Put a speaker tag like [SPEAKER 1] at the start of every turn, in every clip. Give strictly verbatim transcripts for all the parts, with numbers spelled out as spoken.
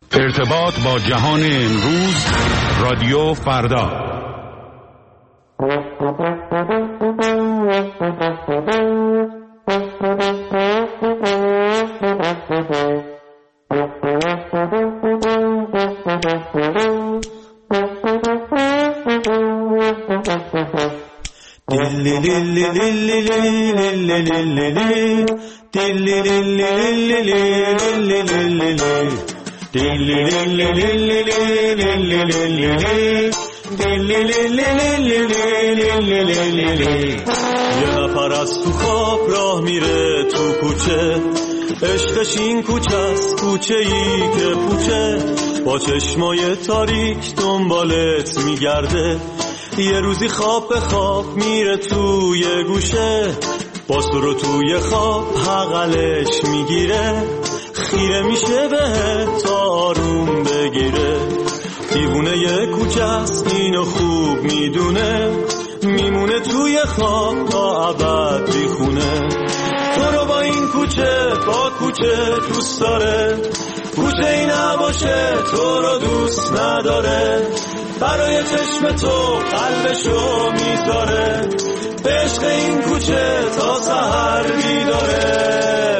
[SPEAKER 1] ارتباط با جهان امروز، رادیو فردا.
[SPEAKER 2] یه نفر از تو خواب راه میره تو کوچه، عشقش این کوچه است، کوچه ای که پوچه، با چشمای تاریک دنبالت میگرده. یه روزی خواب به خواب میره توی گوشه، با سرو توی خواب حقلش میگیره، خیره میشه بهت تا آروم بگیره. دیوونه یه کوچه است اینو خوب میدونه، میمونه توی خواب تا ابد بیخونه. تو رو با این کوچه با کوچه دوست داره، کوچه ای نباشه تو رو دوست نداره. برای چشم تو قلبشو میذاره، به عشق این کوچه تا سحر بیداره.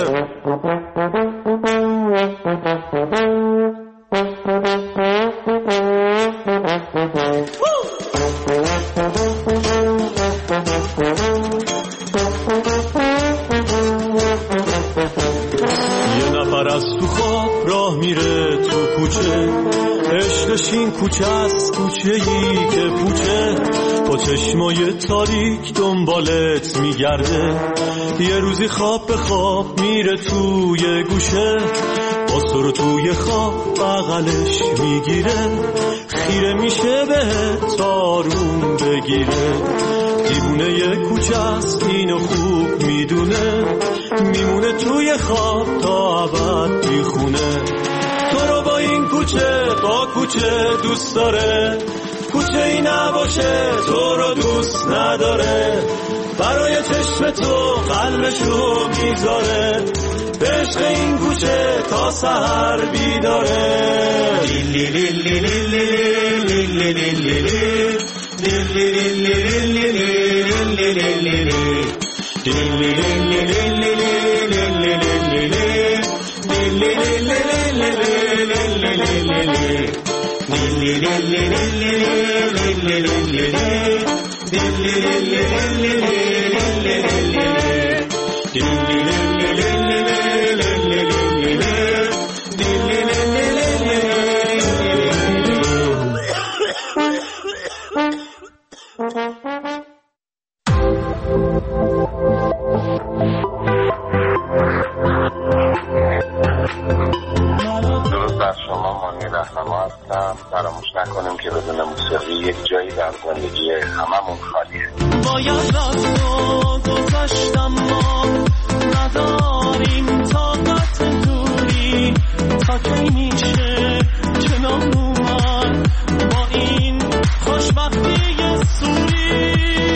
[SPEAKER 2] یه نفر از تو خواب راه میره تو کوچه، عشقش این کوچه است، کوچه ای که پوچه، با چشمای تاریک دنبالت میگرده. یه روزی خواب به خواب میره توی گوشه، با سرو توی خواب بغلش میگیره، خیره میشه بهت تا آروم بگیره. دیوونه یه کوچه است اینو خوب میدونه، میمونه توی خواب تا ابد بیخونه. تو رو با این کوچه با کوچه دوست داره، کوچه ای نباشه تو رو دوست نداره. برای چشم تو قلبشو میذاره، به عشق این کوچه تا سحر بیداره. لیلی لیلی لیلی لیلی لیلی لیلی
[SPEAKER 3] فراموش نکنیم که بدون موسیقی یک جایی در زندگی هممون خالیه.
[SPEAKER 2] باید رفتو گذاشتم ما نداریم طاقت دوری، تا کی میشه کنار اومد با این خوشبختی سوری.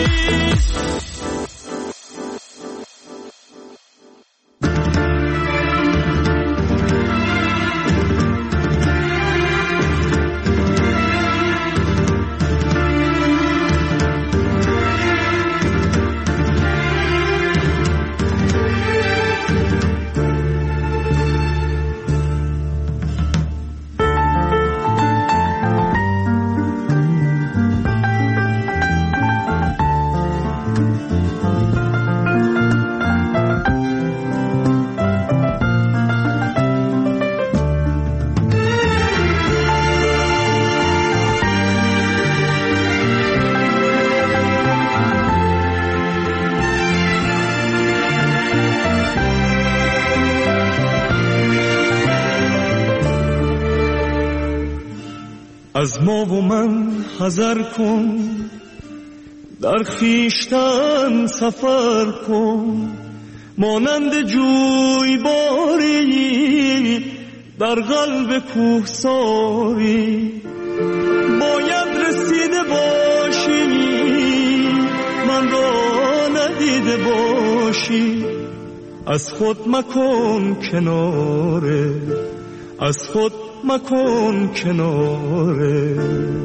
[SPEAKER 4] از ما و من حذر کن، در خیشتن سفر کن، مانند جوی باری در قلب کوهساری. باید رسیده باشی من را ندیده باشی، از خود مکن کناره، از خود مکن کناره.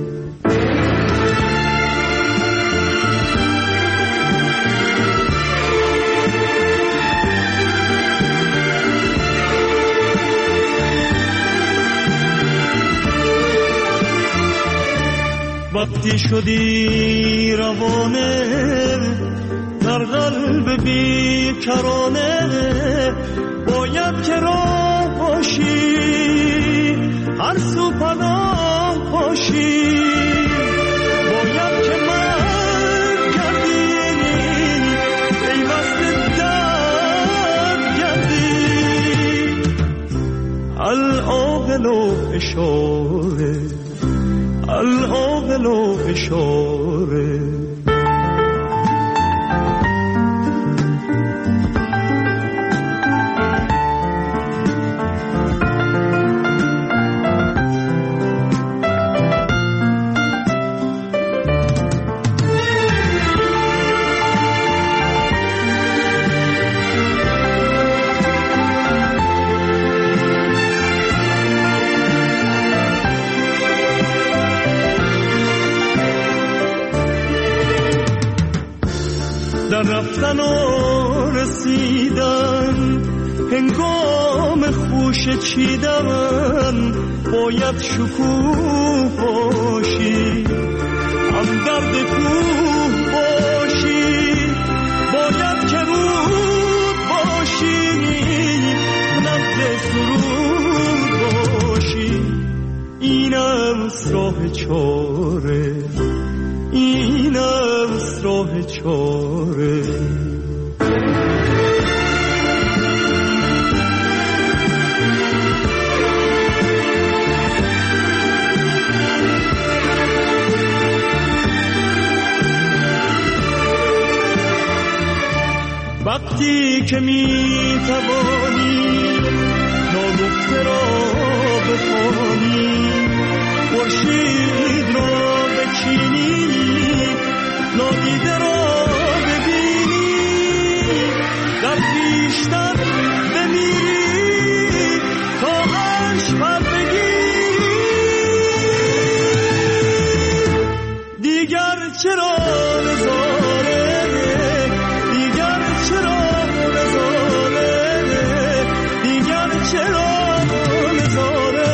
[SPEAKER 4] وقتی شدی روانه در قلب بیکرانه، باید که راه باشی هر سو پناه باشی، باید که مرد گردی پیوست درد گردی. العاقل و اشاره، العاقل و اشاره. در رفتن و رسیدن هنگام خوش چیدن، باید شکوه باشی هم درد کوه باشی، باید که رود باشی نبض سرود باشی. اینم راه چاره، اینم راه چاره. وقتی که می توانی ناگفته را بخوانی، خورشید را بچینی نادیده را ببینی، در پیشتر بمیری تا عرش پر بگیری. دیگر چرا نزاره، دیگر چرا نزاره، دیگر چرا نزاره.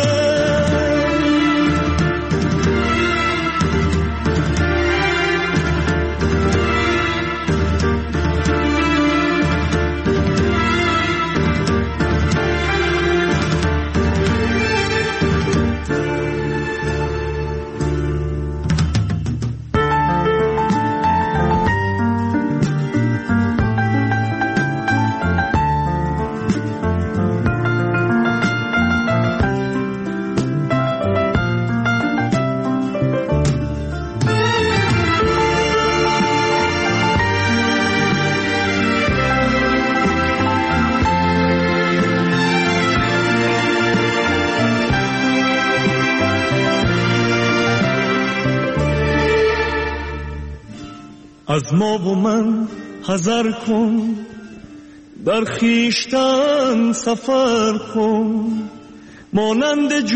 [SPEAKER 4] از ما و من حذر کن، در خیشتن سفر کن، مانند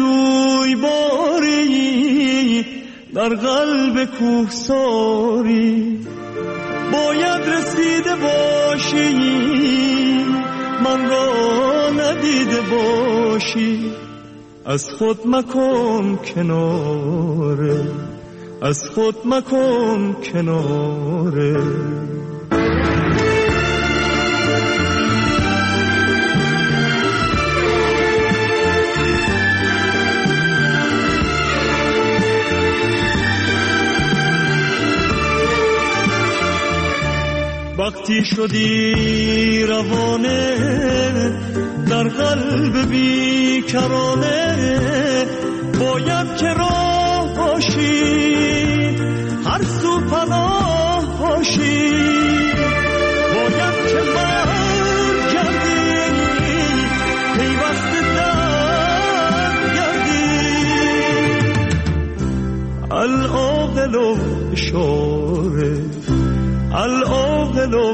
[SPEAKER 4] جویباری در قلب کوهساری. باید رسیده باشی من را ندیده باشی، از خود مکن کناره، از خود مکن کناره. وقتی شدی روانه در قلب بیکرانه، باید که راه باشی هر سو پناه باشی، باید که مرد گردی پیوست درد گردی. العاقل و اشاره، العاقل و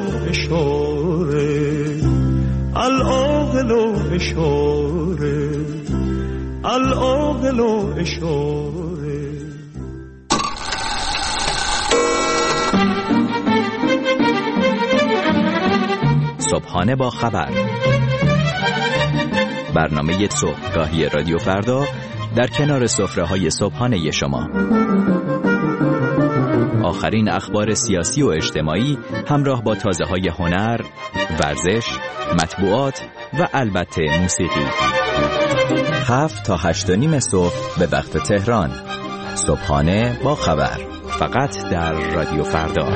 [SPEAKER 4] اشاره، العاقل و اشاره.
[SPEAKER 2] العاقل و اشاره.
[SPEAKER 5] صبحانه با خبر، برنامه صبحگاهی رادیو فردا در کنار سفره‌های صبحانه شما. آخرین اخبار سیاسی و اجتماعی همراه با تازه‌های هنر، ورزش، مطبوعات و البته موسیقی. هفت تا هشت و نیم صبح به وقت تهران. صبحانه با خبر، فقط در رادیو فردا.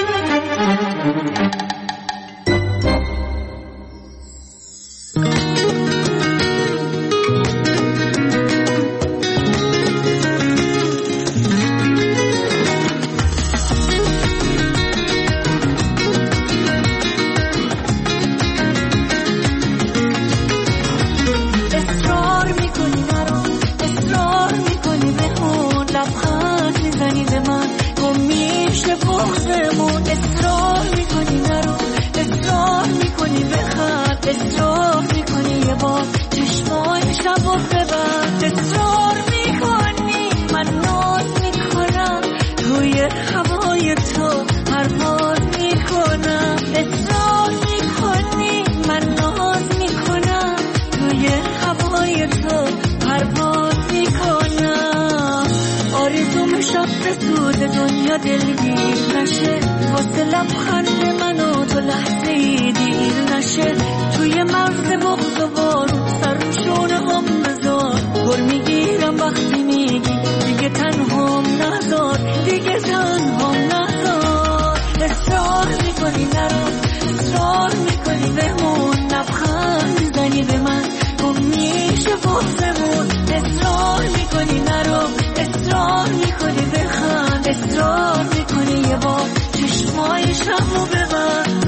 [SPEAKER 6] دنیا دلگیر نشه، واسه لبخند من و تو لحظه دیر نشه، توی مرز بغض و بارون سر و شونه هم بذار، گر میگیرم وقتی میگی دیگه تنهام نذار، دیگه تنهام نذار. اصرار میکنی نرو، اصرار میکنی بمون، لبخند میزنی به من گم میشه بغضمون، اصرار میکنی نرو، اصرار میکنی بخند، اصرار میکنی یه بار چشمای شبو ببند.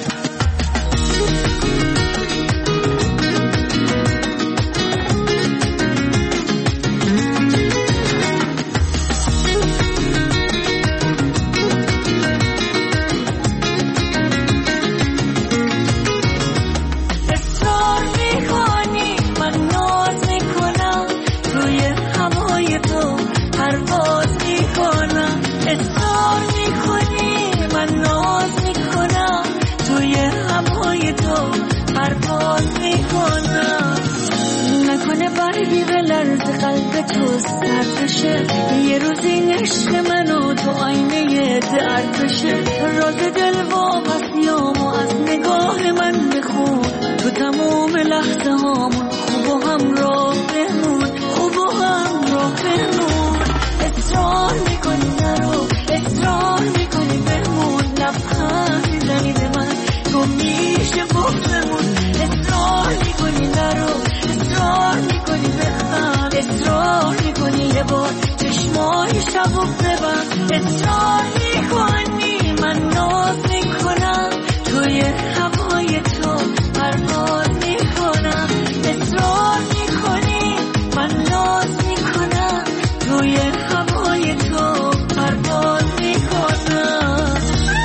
[SPEAKER 6] برگی به لرز قلب تو سرد بشه، یه روز این عشق من و تو آینه درد بشه، راز دل واپسیامو از نگاه من بخون، تو تموم لحظه هامون خوب و هم راه بمون، خوب و هم راه بمون. اصرار میکنی نرو، اصرار میکنی بمون، لبخند میزنی به من گم میشه بغضمون، اصرار میکنی نرو، اصرار میکنی بخند، اصرار میکنی یه بار چشمای شبو ببند، اصرار میکنی من ناز میکنم توی هوای تو پرواز میکنم، اصرار میکنی من ناز میکنم توی هوای تو پرواز میکنم.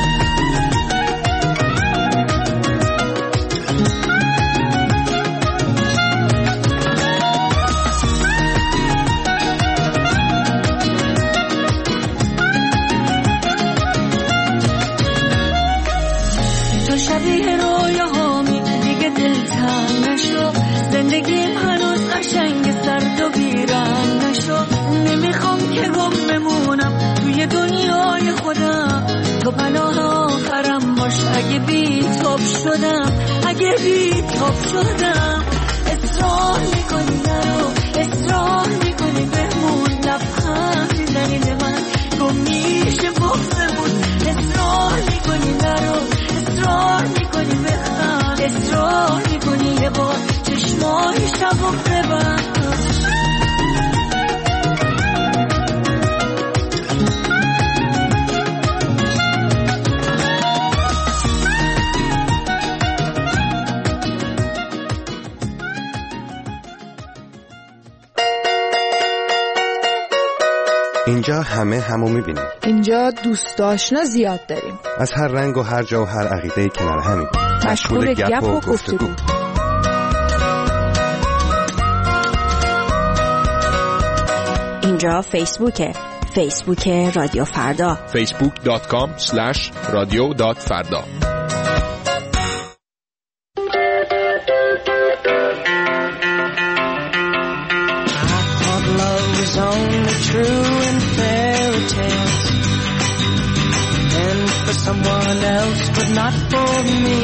[SPEAKER 6] شبیه رویاهامی دیگه دلتنگ نشو، زندگیم هنوز قشنگ سرد و بیرنگ نشو، نمیخوام که گم بمونم توی دنیای خودم، تو پناه آخرم باش اگه بی تاب شدم، اگه بی تاب شدم. اصرار میکنی نرو، اصرار میکنی بمون، لبخند میزنی به من گم میشه بغضمون، اصرار میکنی نرو، اصرار میکنی بخند، اصرار میکنی یه بار چشمای شبو ببند.
[SPEAKER 7] اینجا همه همو میبینیم.
[SPEAKER 8] اینجا دوست آشنا زیاد داریم.
[SPEAKER 7] از هر رنگ و هر جا و هر عقیده‌ای کنار همیم.
[SPEAKER 8] مشغول گپ و گفتگو.
[SPEAKER 9] اینجا فیسبوکه، فیسبوک رادیو فردا،
[SPEAKER 10] فیسبوک دات کام اسلش رادیو دات فردا.
[SPEAKER 11] Only true in fairy tales, and for someone else, but not for me.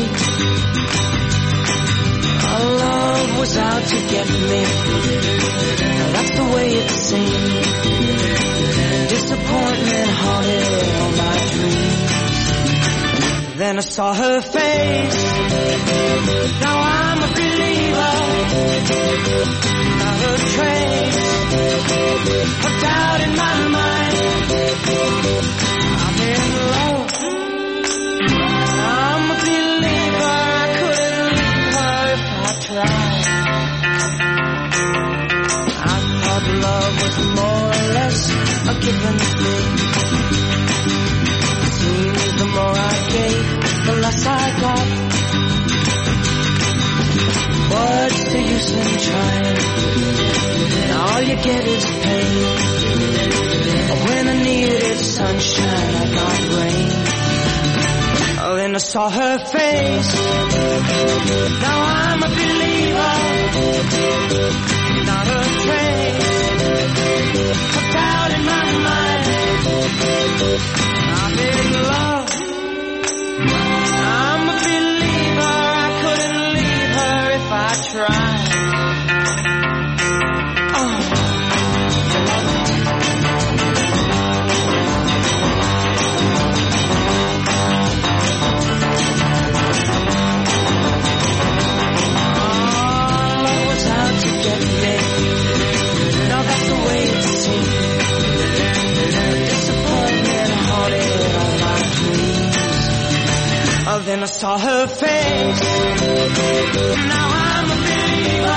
[SPEAKER 11] Our love was out to get me. That's the way it seemed. Disappointment haunted all my dreams. Then I saw her face. Now I'm a believer. Not a trace of doubt in my mind. I'm in love. I'm a believer. I couldn't leave her if I tried. I thought love was more or less a given thing. It seems the more I gave, the less I got. What's the use in trying? All you get is pain. When I needed sunshine, I got rain. Oh, then I saw her face. Now I'm a believer. Not a trace of doubt in my mind. I'm in love. I'm a believer. I couldn't leave her if I tried. Then I saw her face. Now I'm a believer.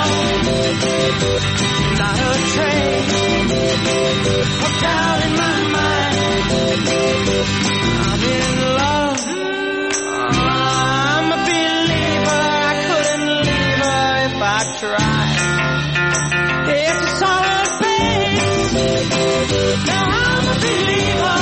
[SPEAKER 11] Not a trace of doubt in my mind. I'm in love. I'm a believer. I couldn't leave her if I tried. Yes, I saw her face. Now I'm a believer.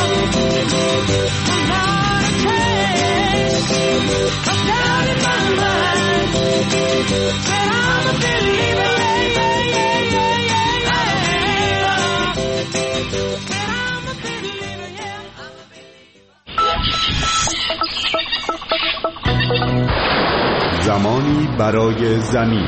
[SPEAKER 11] Not a trace of doubt in my mind. Said I'm a believer, yeah, yeah, yeah, yeah, yeah. Said I'm a believer, yeah, I'm a believer.
[SPEAKER 1] زمانی برای زمین.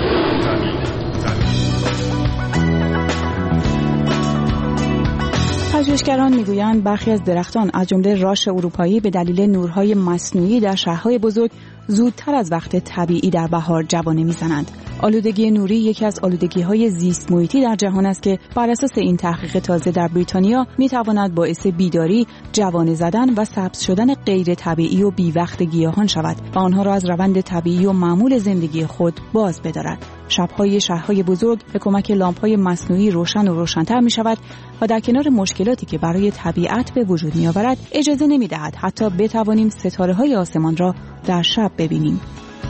[SPEAKER 12] پژوهشگران میگویند برخی از درختان از جمله راش اروپایی به دلیل نورهای مصنوعی در شهرهای بزرگ زودتر از وقت طبیعی در بهار جوانه میزنند. آلودگی نوری یکی از آلودگی‌های زیست محیطی در جهان است که بر اساس این تحقیق تازه در بریتانیا میتواند باعث بیداری، جوانه زدن و سبز شدن غیر طبیعی و بی‌وقت گیاهان شود و آنها را از روند طبیعی و معمول زندگی خود باز بدارد. شب‌های شهرهای بزرگ به کمک لامپ‌های مصنوعی روشن و روشن‌تر می‌شود و در کنار مشکلاتی که برای طبیعت به وجود می‌آورد اجازه نمی‌دهد حتی بتوانیم ستاره‌های آسمان را در شب ببینیم.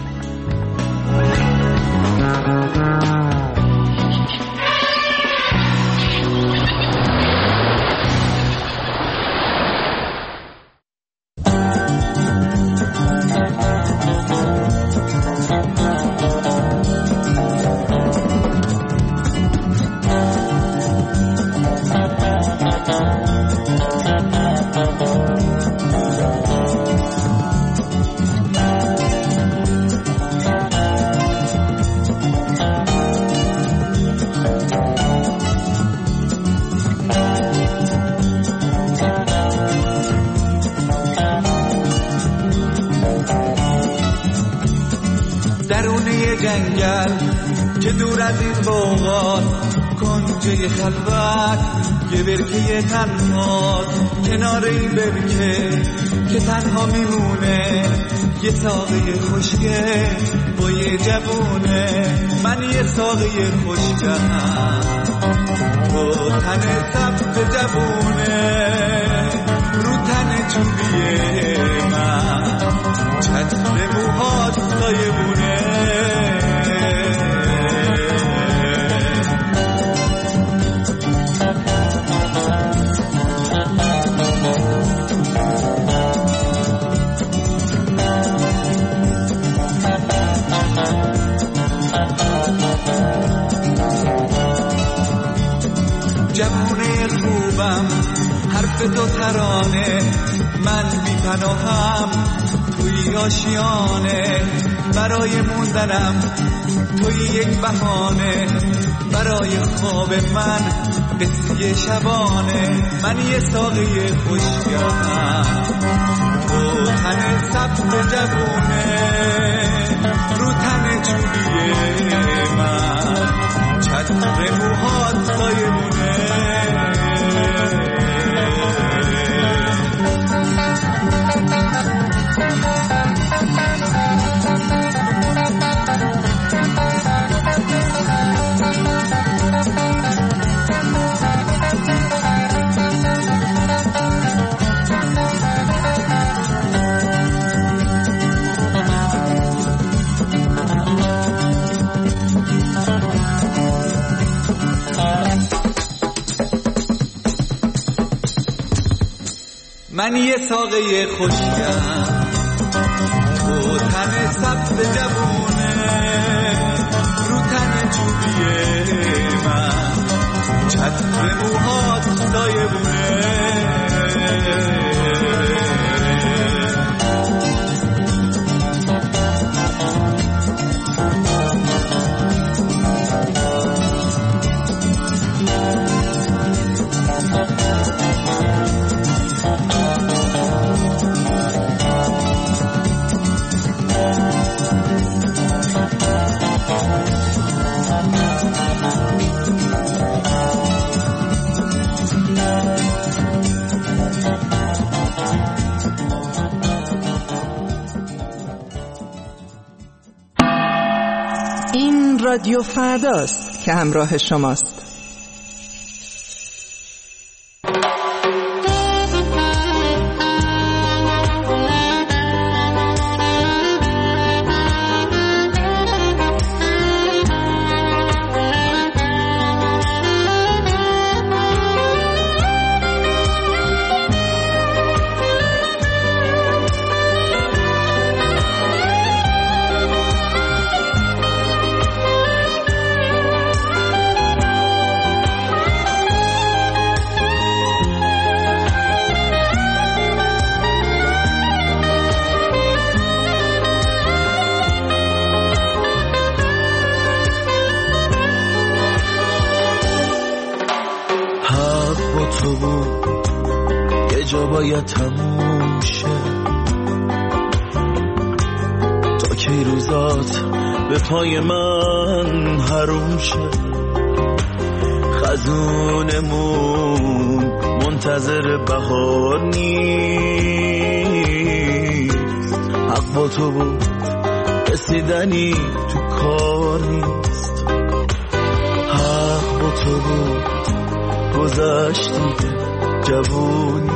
[SPEAKER 13] جنگل که دور از این باغات کنجه خلوت یه برکه تنهاست کنار این برکه که تنها میمونه یه ساقه خوشگه با یه جوونه من یه ساقه خوشگهم با تن سبز جوونه رو تن چوبیه من چتر موهات سایبونه جوونه خوبم، حرف تو ترانه، من بی پناهم توی آشیانه، برای موندنم توی یک بهانه، برای خواب من قصه شبانه. من یه ساقه خوشگرم تو تن سبز جوونه، رو تن چوبیه من چتر موهات سایه مونه. من یه ساقه خوشگم تو تن سبز جوونه، رو تن چوبیه من چتر موهات سایه بونه.
[SPEAKER 14] رادیو فرداست که همراه شماست.
[SPEAKER 15] باید تموم شه تا کی روزات به پای من حروم شه. خزونمون منتظر بهار نیست، حق با تو بود رسیدنی تو کار نیست. حق با تو بود گذشتی جوونی،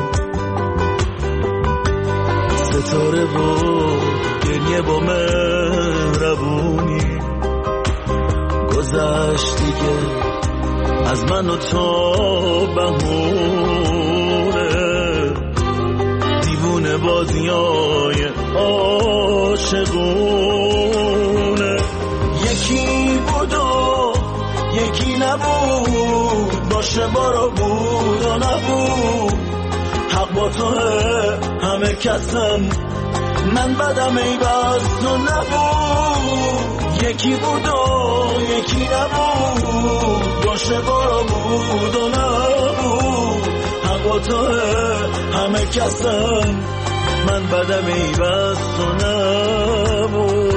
[SPEAKER 15] ستاره و گریه با مهربونی. گذشتی که از من و تو بهونه، دیوونه بازیای عاشقونه. یکی بود و یکی نبود، باشه بارا بود و نبود. حق با تو همه کسم، من بدم ای بس تو نبود. یکی بود و یکی نبود، باشه بارا بود و نبود. حق با تو همه کسم، من بدم ای بس تو نبود.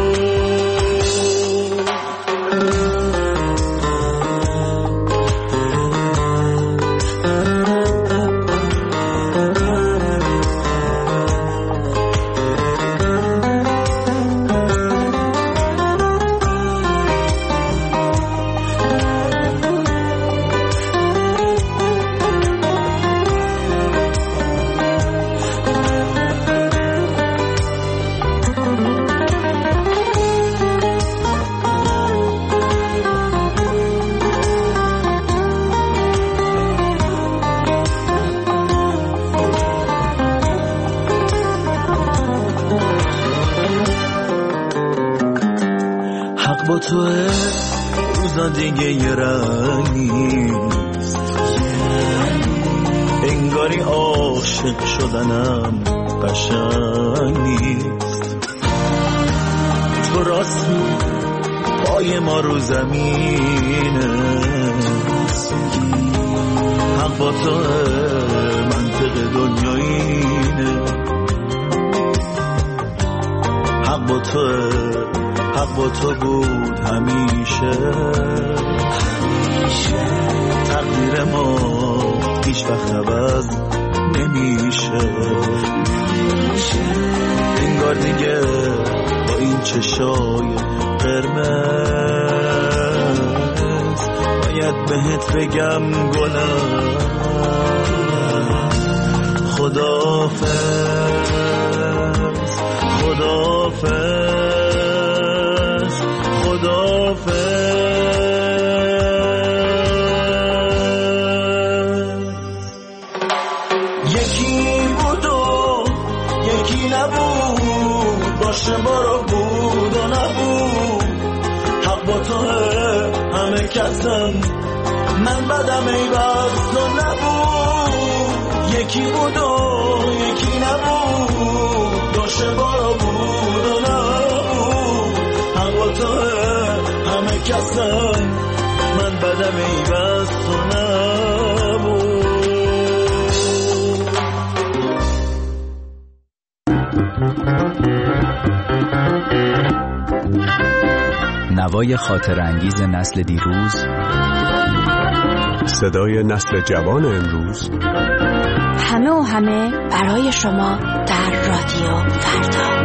[SPEAKER 15] با تو روزا دیگه یه رنگ نیست، عاشق شدنم قشنگ نیست. تو راستی پای ما رو زمینه، حق با تو منطق دنیا اینه، حق با تو، حق با تو بود همیشه. تقدیر ما هیچ وقت عوض نمیشه. انگار دیگه با این چشای قرمز باید بهت بگم گلم خداحافظ، خداحافظ، خداحافظ. باشه برو بود و نبود، حق با تو همه کسن، من بدم ای بس تو نبود. یکی بود و یکی نبود، باشه برو بود و نبود، حق با تو همه کسن، من بدم ای بس تو نبود.
[SPEAKER 5] نوای خاطر انگیز نسل دیروز،
[SPEAKER 1] صدای نسل جوان امروز،
[SPEAKER 9] همه و همه برای شما در رادیو فردا.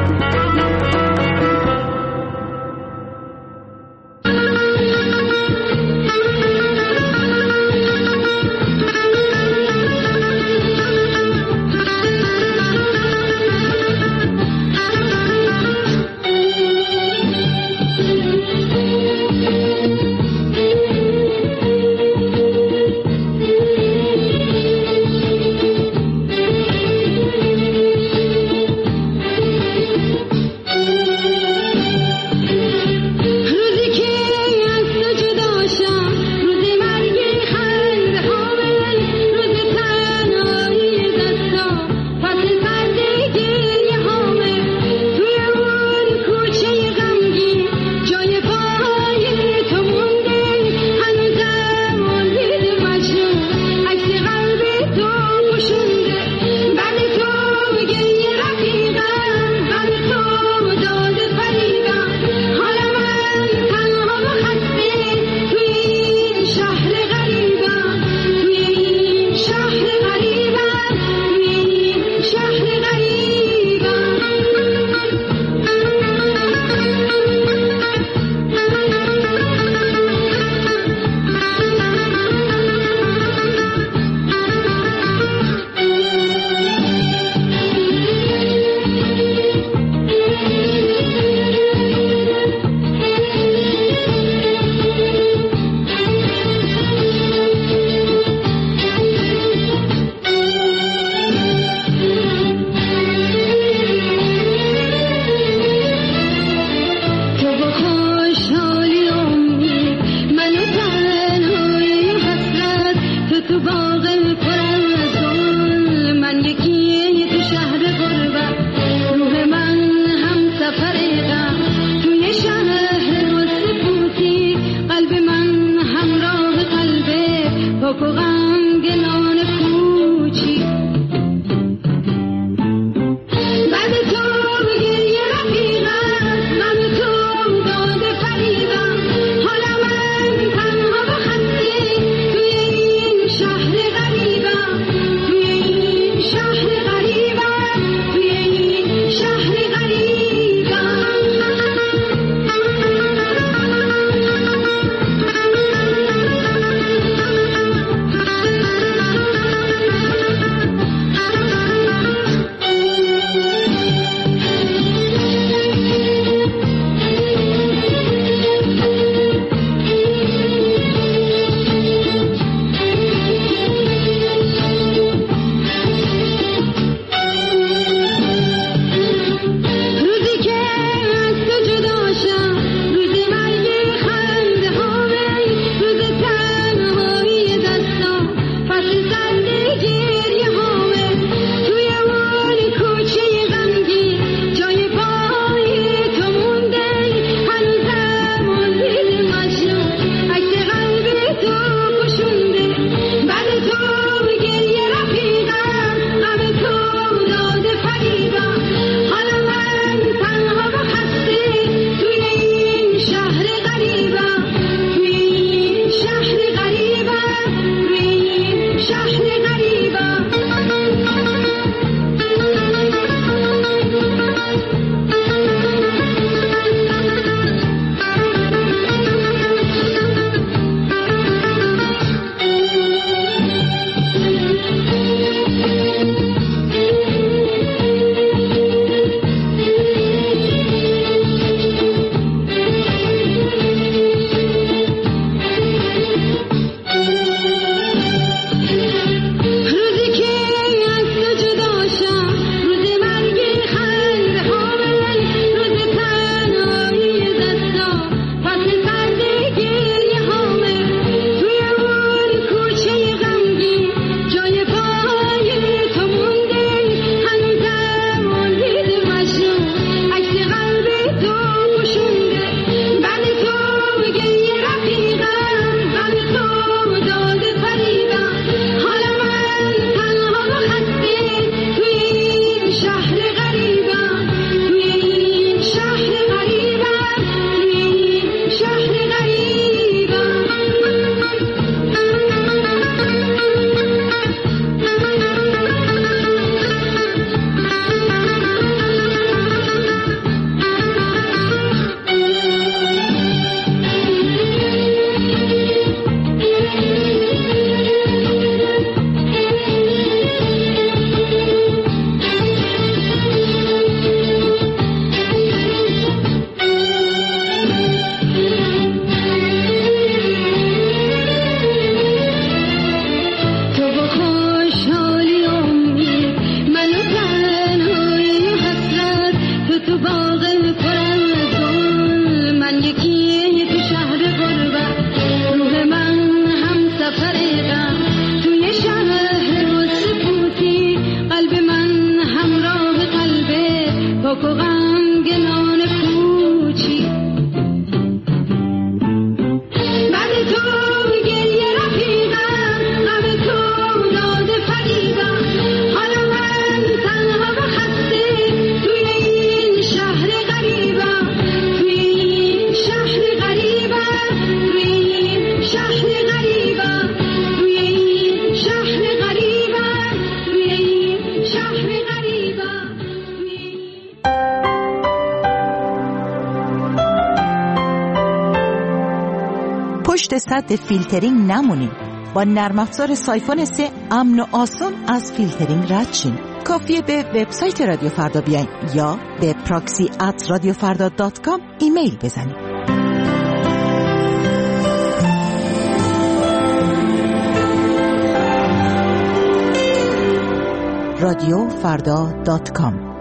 [SPEAKER 16] صد فیلترینگ نمونید. با نرم افزار سایفون سه امن و آسان از فیلترینگ رد شین. کافیه به وبسایت رادیو فردا بیاین یا به پراکسی ات رادیو فردا دات کام ایمیل بزنید. رادیو فردا دات کام.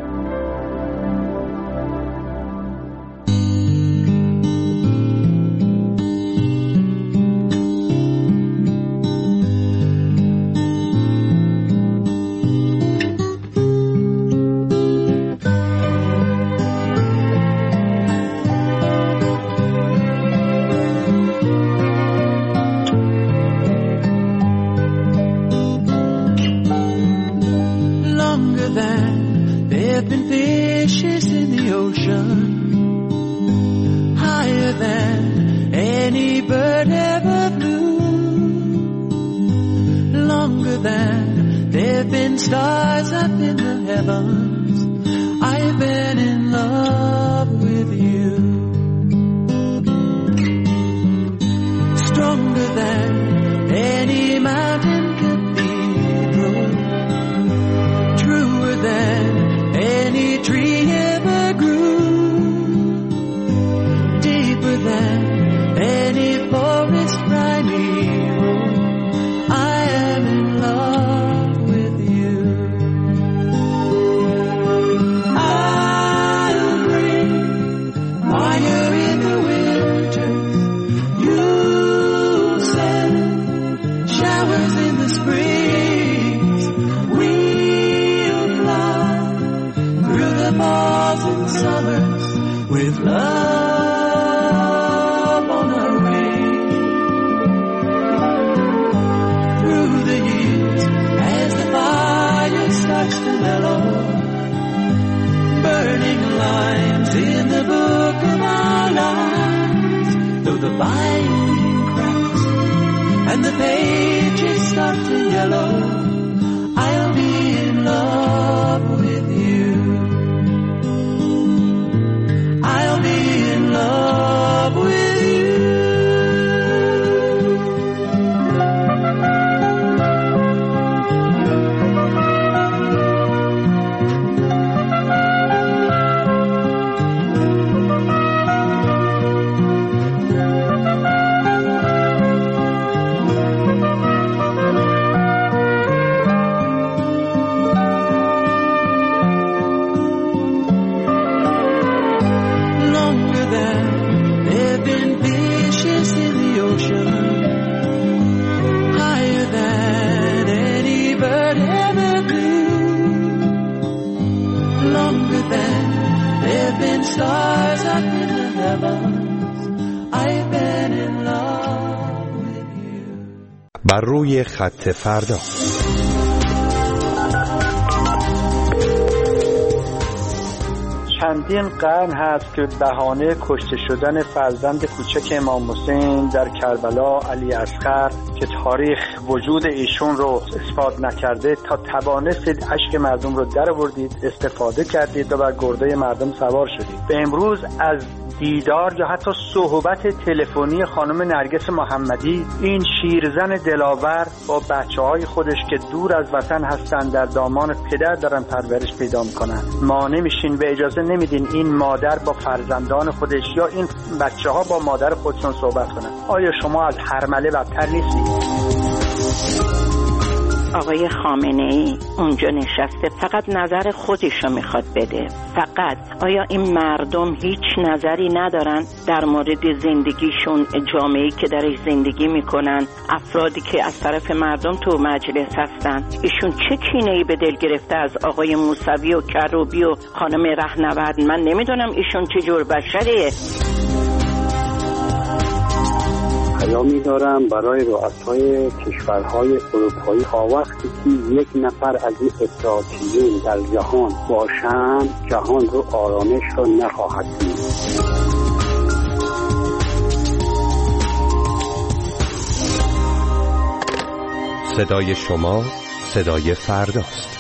[SPEAKER 7] بر روی خط فردا.
[SPEAKER 17] چندین قرن هست که بهانه کشته شدن فرزند کوچک امام حسین در کربلا علی اصغر که تاریخ وجود ایشون رو اثبات نکرده تا توانستید اشک مردم رو در آوردید، استفاده کردید و بر گرده مردم سوار شدید. به امروز از دیدار یا حتی صحبت تلفنی خانم نرگس محمدی، این شیرزن دلاور با بچه‌های خودش که دور از وطن هستن در دامان پدر دارن پرورش پیدا میکنن، مانع میشین و اجازه نمیدین این مادر با فرزندان خودش یا این بچه‌ها با مادر خودشون صحبت کنن. آیا شما از هرمله بدتر نیستید؟
[SPEAKER 18] آقای خامنه‌ای اونجا نشسته، فقط نظر خودشو میخواد بده. فقط آیا این مردم هیچ نظری ندارن در مورد زندگیشون، جامعه‌ای که درش زندگی میکنن، افرادی که از طرف مردم تو مجلس هستن؟ ایشون چه کینه‌ای به دل گرفته از آقای موسوی و کروبی و خانم رهنورد؟ من نمیدونم ایشون چه جور بشریه.
[SPEAKER 19] پیامی دارم برای رؤسای کشورهای اروپایی ها، وقتی که یک نفر از این افراطیون در جهان باشند، جهان رو آرامش رو نخواهد دید.
[SPEAKER 7] صدای شما صدای فرداست.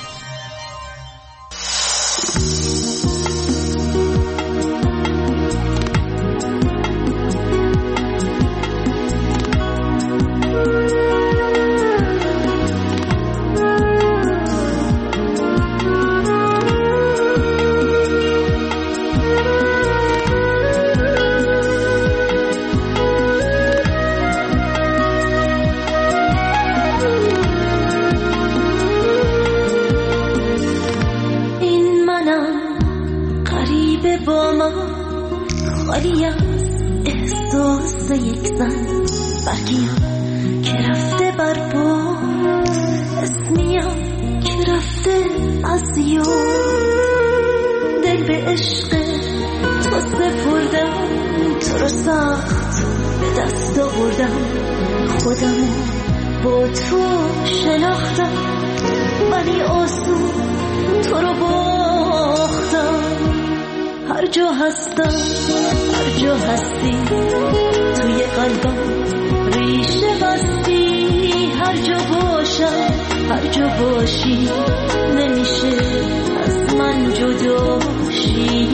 [SPEAKER 6] ولی از احساس یک زن برگیم که رفته بر باد، اسمیم که رفته از یاد. دل به عشق تو سپردم، تو رو سخت به دست آوردم، خودمو با تو شناختم ولی آسون تو رو باختم. هر جا هستم هر جا هستی توی قلبم ریشه بستی. هر جا باشم هر جا باشی نمیشه از من جدا شی.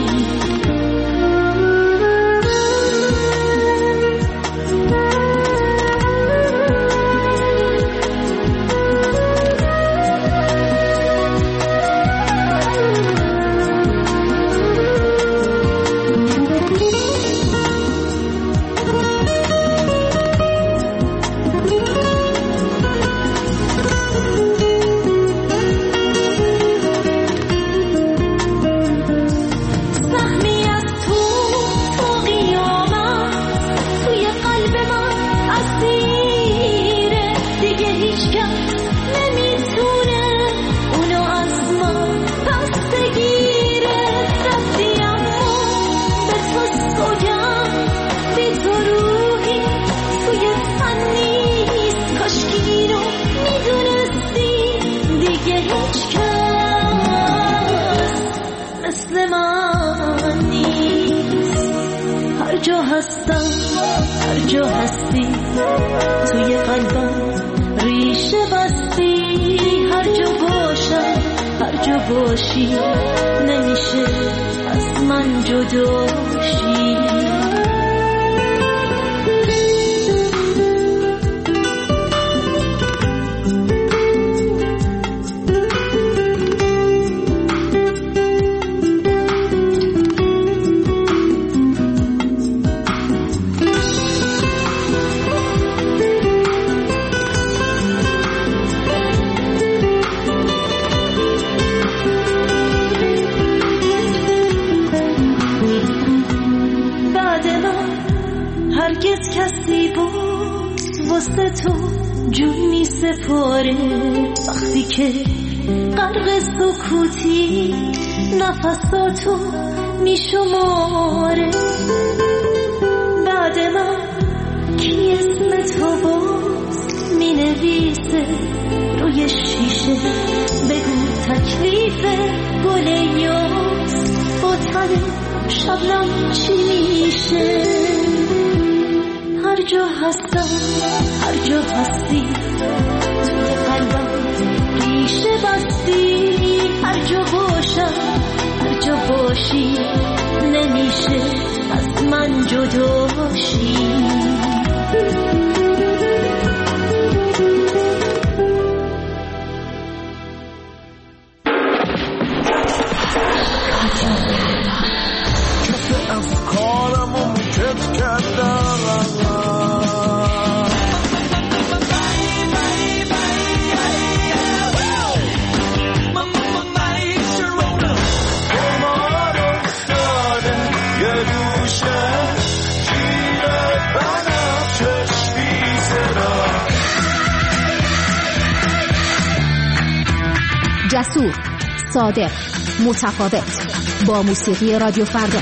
[SPEAKER 6] هر جا هستی توی قلبم ریشه بستی. هر جا باشم هر جا باشی نمیشه از من جدا شی. تو جون می سپاره وقتی که غرق سکوتی نفساتو می شماره. بعد من کی اسم تو باز می نویسه روی شیشه؟ بگو تکلیف گل یاس با تن شبنم چی میشه؟ هر جا هستم هر جا هستی توی قلبم ریشه بستی. هر جا باشم هر جا باشی نمیشه از من جدا شی.
[SPEAKER 15] کسی از کارمو میکت کردم
[SPEAKER 20] جسور، صادق، متفاوت با موسیقی رادیو فردا.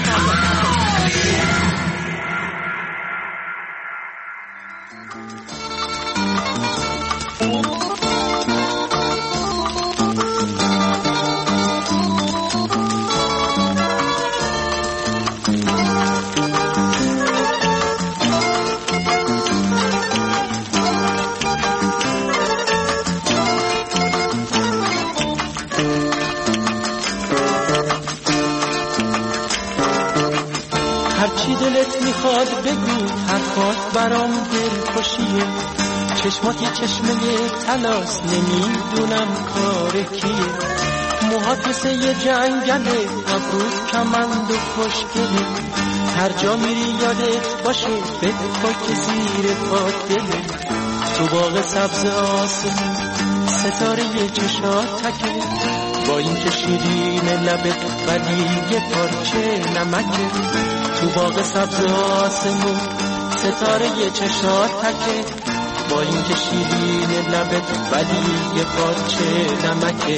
[SPEAKER 2] هرچی دلت میخواد بگو، حرفات برام دلخوشیه. چشماتی چشمه تلاس، نمیدونم کار کیه. موهات مثل یه جنگله، ابروت کمند و خوشگله. هر جا میری یادت باشه بده پاک زیر پات دله. تو باغ سبز آسمون
[SPEAKER 11] ستاره چشات تکه با این که شیرین لبت ولی یه پارچه نمکه تو باغ سبز آسمون ستاره چشات تکه با این که شیرین لبت ولی یه پارچه نمکه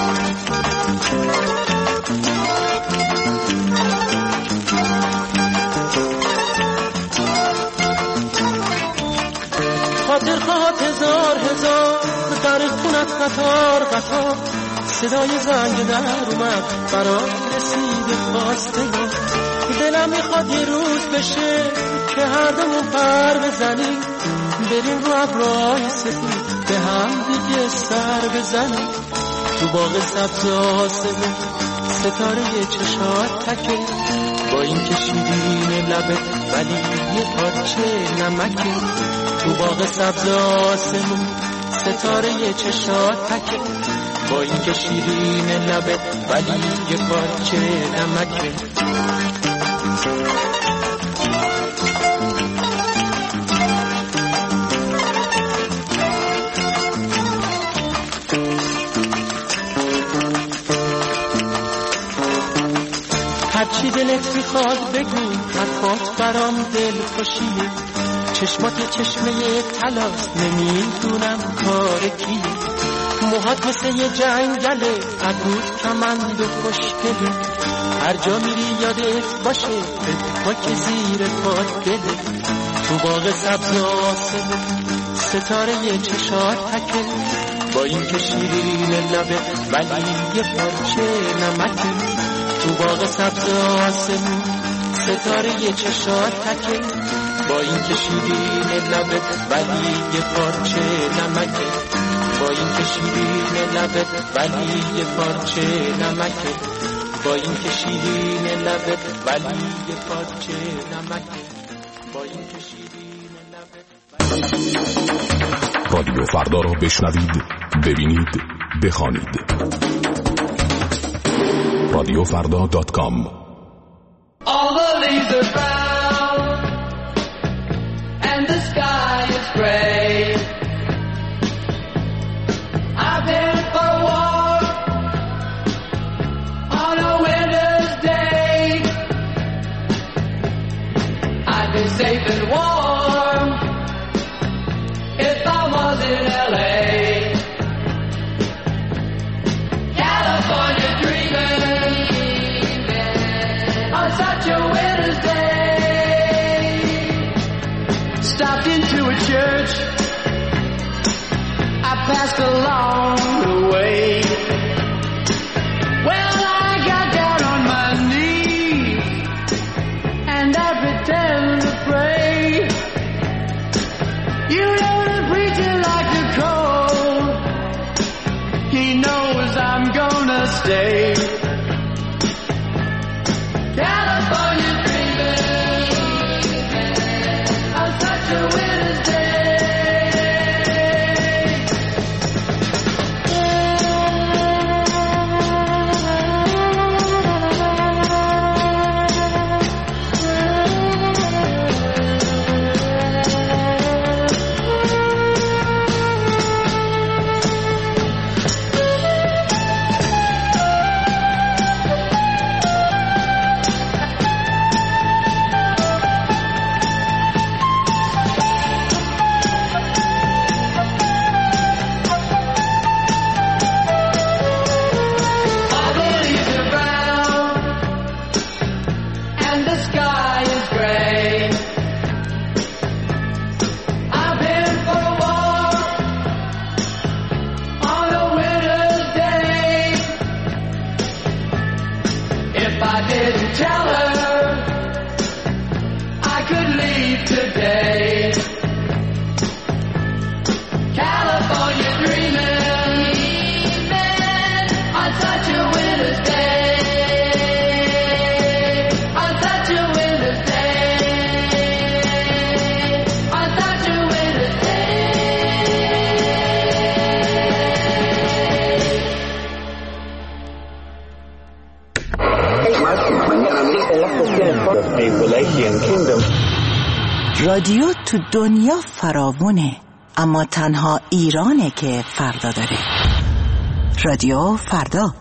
[SPEAKER 11] خاطر خواهد هزار هزار در خونت قطار قطار صدای زنگ در اومد برای رسید خواستگار دلم میخواد یه روز بشه که هر دومون پر بزنیم بریم رو ابرهای سفید به هم دیگه سر بزنیم تو باغ سبز آسمون ستاره چشات تکه با این که شیرین لبت ولی یه پارچه نمکه تو باغ سبز آسمون ستاره چشات تکه با این که شیرین لبت ولی یه پارچه نمکه هرچی دلت میخواد بگو حرفات برام دل خوشیه چشمات چشمه طلاست نمیدونم کار کیه موهات مثل یه جنگله ابروت کمند و خوشگله هر جا میری یادت باشه با که زیر پات گله تو باغ سبز آسمون ستاره چشات تکه با این که شیرین لبه ولی یه پارچه نمکه تو باغ سبز آسمون ستاره چشات تکه با این که شیرین لبه ولی یه پارچه نمکه با این که شیرین لبه ولی یه پارچه نمکه با این که شیرین لبه ولی یه پارچه نمکه با این که شیرین لبه
[SPEAKER 1] رادیو فردا را بشنوید، ببینید، بخوانید. رادیو فردا دات کام.
[SPEAKER 11] All the leaves are brown and the sky is gray. I've been for a walk on a winter's day. I'd be safe and warm if I was in L A. California dreaming on such a winter's day. Stopped into a church I passed along the way. Well, I got down on my knees and I pretend to pray. You know the preacher like the cold, he knows I'm gonna stay. California dreaming on such a winter's day.
[SPEAKER 16] رادیو تو دنیا فراوونه، اما تنها ایرانه که فردا داره. رادیو فردا.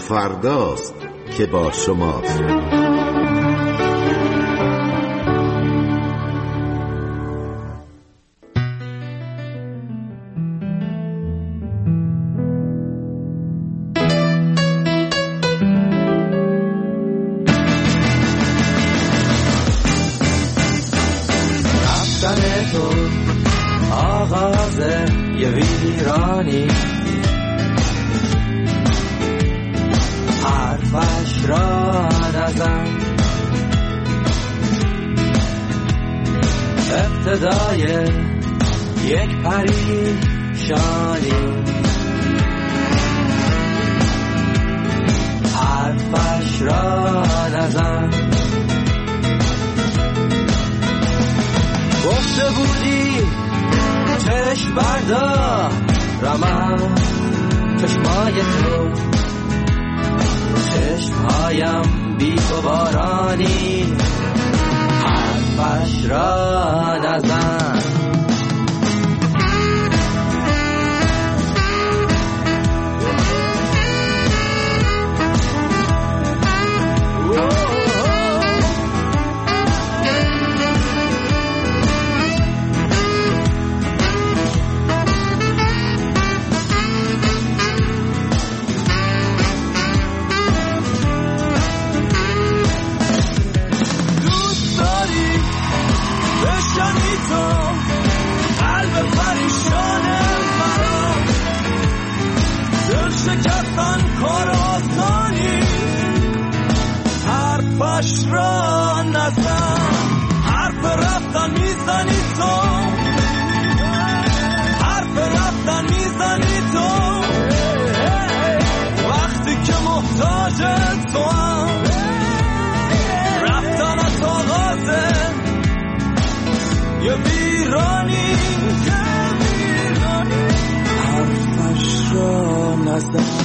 [SPEAKER 21] فرداست که با شماست.
[SPEAKER 11] یه ویرانی حرفش را نزن، ابتدای یک پریشانی، حرفش را نزن. گفته بودی چشم بردار رمم چشمای تو، چشمهایم بی تو بارانی، حرفش را نزن. شکستن کار آسانی، حرفش را نزن. حرف رفتن میزنی تو، حرف رفتن میزنی تو، وقتی که محتاج تو هم رفتن از آغازه یه ویرانی، حرفش را نزن.